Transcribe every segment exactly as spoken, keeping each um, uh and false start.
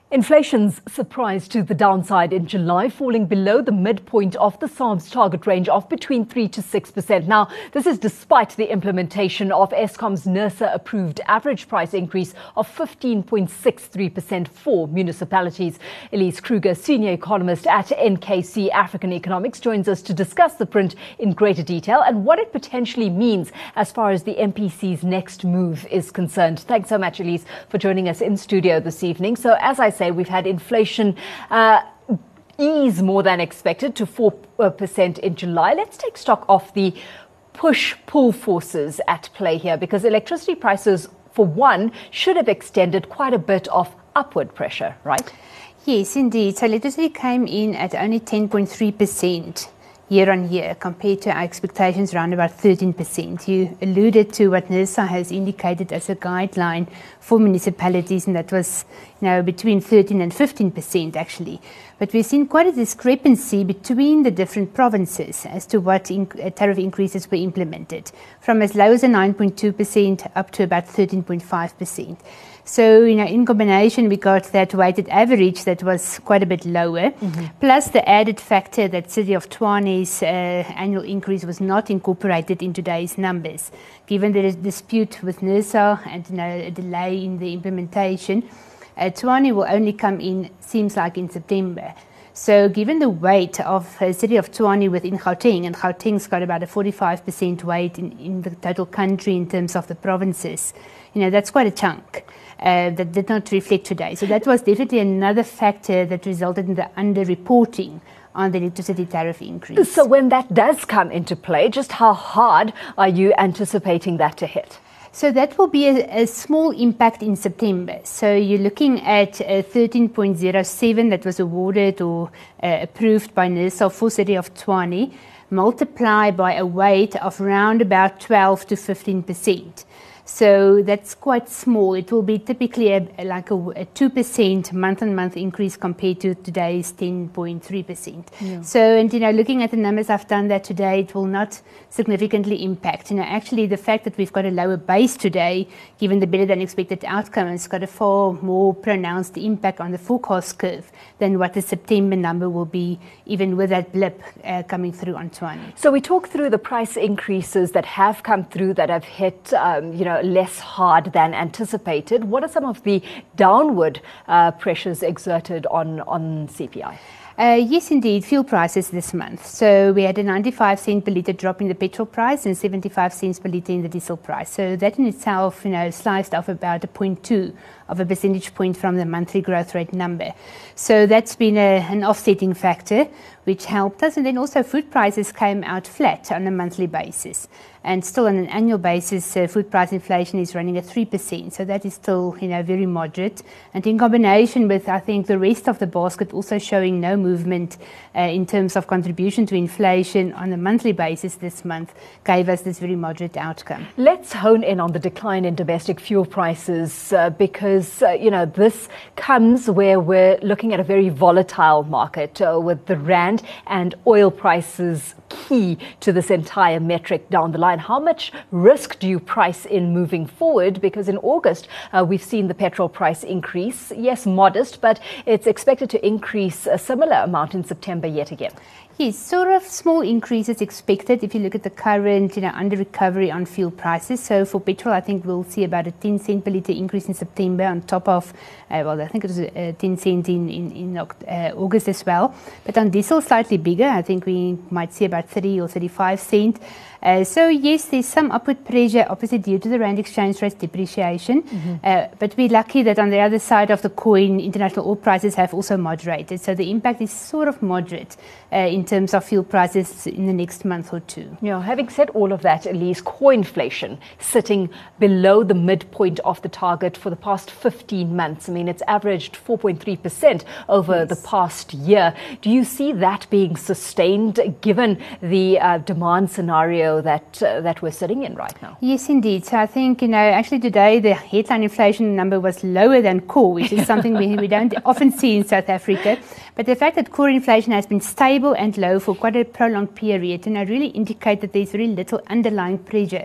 Inflation's surprise to the downside in July, falling below the midpoint of the S A R B's target range of between three to six percent. Now, this is despite the implementation of Eskom's NERSA-approved average price increase of fifteen point six three percent for municipalities. Elise Kruger, senior economist at N K C African Economics, joins us to discuss the print in greater detail and what it potentially means as far as the M P C's next move is concerned. Thanks so much, Elise, for joining us in studio this evening. So, as I say, we've had inflation uh, ease more than expected to four percent in July. Let's take stock of the push-pull forces at play here, because electricity prices, for one, should have extended quite a bit of upward pressure, right? Yes, indeed. So electricity came in at only ten point three percent. year on year, compared to our expectations around about thirteen percent. You alluded to what NERSA has indicated as a guideline for municipalities, and that was, you know, between thirteen and fifteen percent actually. But we've seen quite a discrepancy between the different provinces as to what in, uh, tariff increases were implemented, from as low as a nine point two percent up to about thirteen point five percent. So, you know, in combination, we got that weighted average that was quite a bit lower, mm-hmm. plus the added factor that City of Tshwane's uh, annual increase was not incorporated in today's numbers. Given the dispute with NERSA and, you know, a delay in the implementation, uh, Tshwane will only come in, seems like, in September. So given the weight of the uh, City of Tshwane within Gauteng, and Gauteng's got about a forty-five percent weight in, in the total country in terms of the provinces, you know, that's quite a chunk. Uh, that did not reflect today. So that was definitely another factor that resulted in the under-reporting on the electricity tariff increase. So when that does come into play, just how hard are you anticipating that to hit? So that will be a, a small impact in September. So you're looking at uh, thirteen point zero seven that was awarded or uh, approved by NERSA for City of Tshwane, multiplied by a weight of around about twelve to fifteen percent. So that's quite small. It will be typically a, like a, a two percent month-on-month increase compared to today's ten point three percent. Yeah. So, and you know, looking at the numbers, I've done that today, it will not significantly impact. You know, actually the fact that we've got a lower base today, given the better than expected outcome, has got a far more pronounced impact on the forecast curve than what the September number will be, even with that blip uh, coming through on Tshwane. So we talk through the price increases that have come through, that have hit, um, you know, less hard than anticipated. What are some of the downward uh, pressures exerted on, on C P I? Uh, yes, indeed, fuel prices this month. So we had a ninety-five cent per litre drop in the petrol price and seventy-five cents per litre in the diesel price. So that in itself, you know, sliced off about a zero point two of a percentage point from the monthly growth rate number. So that's been a, an offsetting factor, which helped us. And then also food prices came out flat on a monthly basis. And still on an annual basis, uh, food price inflation is running at three percent. So that is still, you know, very moderate. And in combination with, I think, the rest of the basket also showing no movement uh, in terms of contribution to inflation on a monthly basis this month, gave us this very moderate outcome. Let's hone in on the decline in domestic fuel prices uh, because, uh, you know, this comes where we're looking at a very volatile market uh, with the rand and oil prices key to this entire metric down the line. How much risk do you price in moving forward? Because in August, uh, we've seen the petrol price increase. Yes, modest, but it's expected to increase a similar amount in September yet again. Yes, sort of small increases expected if you look at the current, you know, under recovery on fuel prices. So for petrol, I think we'll see about a ten cent per litre increase in September on top of, uh, well, I think it was uh, ten cent in, in, in uh, August as well. But on diesel, slightly bigger. I think we might see about thirty or thirty-five cent. Uh, so yes, there's some upward pressure, obviously due to the rand exchange rate depreciation. Mm-hmm. uh, but we're lucky that on the other side of the coin, international oil prices have also moderated. So the impact is sort of moderate uh, in terms of fuel prices in the next month or two. Yeah, having said all of that, Elise, core inflation sitting below the midpoint of the target for the past fifteen months. I mean, it's averaged four point three percent over yes. the past year. Do you see that being sustained given the uh, demand scenario that uh, that we're sitting in right now? Yes, indeed. So I think, you know, actually today the headline inflation number was lower than core, which is something we, we don't often see in South Africa. But the fact that core inflation has been stable and low for quite a prolonged period, and I really indicate that there's very little underlying pressure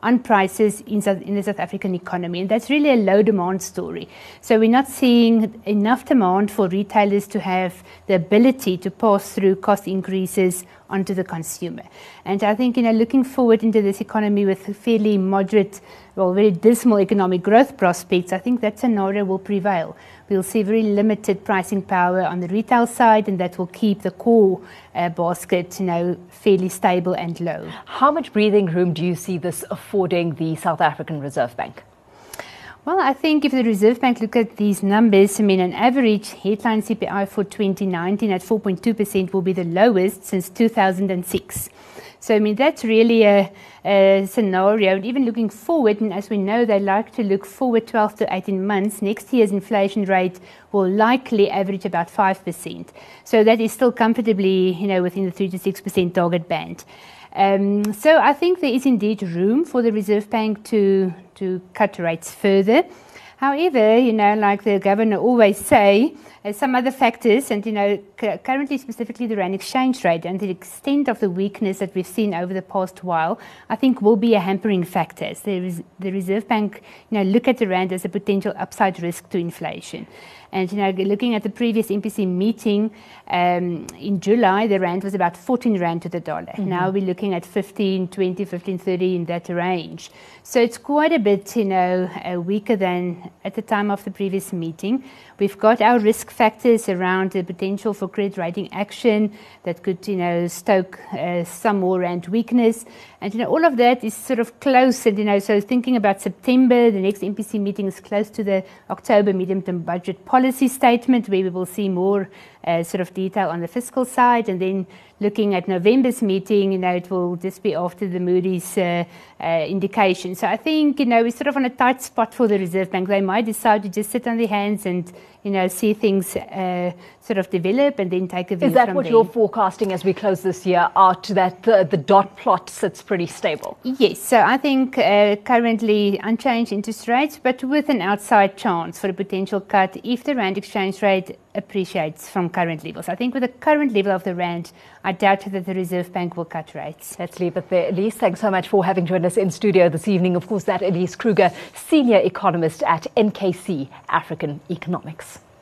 on prices in, South, in the South African economy. And that's really a low demand story. So we're not seeing enough demand for retailers to have the ability to pass through cost increases onto the consumer. And I think, you know, looking forward into this economy with fairly moderate, well, very dismal economic growth prospects, I think that scenario will prevail. We'll see very limited pricing power on the retail side, and that will keep the core uh, basket, you know, fairly stable and low. How much breathing room do you see this affording the South African Reserve Bank? Well, I think if the Reserve Bank look at these numbers, I mean, an average headline C P I for twenty nineteen at four point two percent will be the lowest since two thousand six. So, I mean, that's really a, a scenario. And even looking forward, and as we know, they like to look forward twelve to eighteen months, next year's inflation rate will likely average about five percent. So that is still comfortably, you know, within the three to six percent target band. Um, so I think there is indeed room for the Reserve Bank to, to cut rates further. However, you know, like the governor always say, uh, some other factors, and, you know, c- currently specifically the rand exchange rate and the extent of the weakness that we've seen over the past while, I think will be a hampering factor. So there is, the Reserve Bank, you know, look at the rand as a potential upside risk to inflation. And, you know, looking at the previous M P C meeting um, in July, the rand was about fourteen rand to the dollar. Mm-hmm. Now we're looking at fifteen, twenty, fifteen, thirty in that range. So it's quite a bit, you know, uh, weaker than at the time of the previous meeting. We've got our risk factors around the potential for credit rating action that could, you know, stoke uh, some more rand weakness. And, you know, all of that is sort of close. And, you know, so thinking about September, the next M P C meeting is close to the October medium-term budget policy statement, where we will see more uh, sort of detail on the fiscal side. And then looking at November's meeting, you know, it will just be after the Moody's uh, uh, indication. So I think, you know, we're sort of on a tight spot for the Reserve Bank. They might decide to just sit on their hands and, you know, see things uh, sort of develop and then take a view. Is that from what there. you're forecasting as we close this year out, that the, the dot plot sits pretty stable? Yes, so I think uh, currently unchanged interest rates, but with an outside chance for a potential cut if the rand exchange rate appreciates from current levels. I think with the current level of the rand, I doubt that the Reserve Bank will cut rates. Let's leave it there. Elise, thanks so much for having joined us in studio this evening. Of course, that Elise Kruger, Senior Economist at N K C African Economics.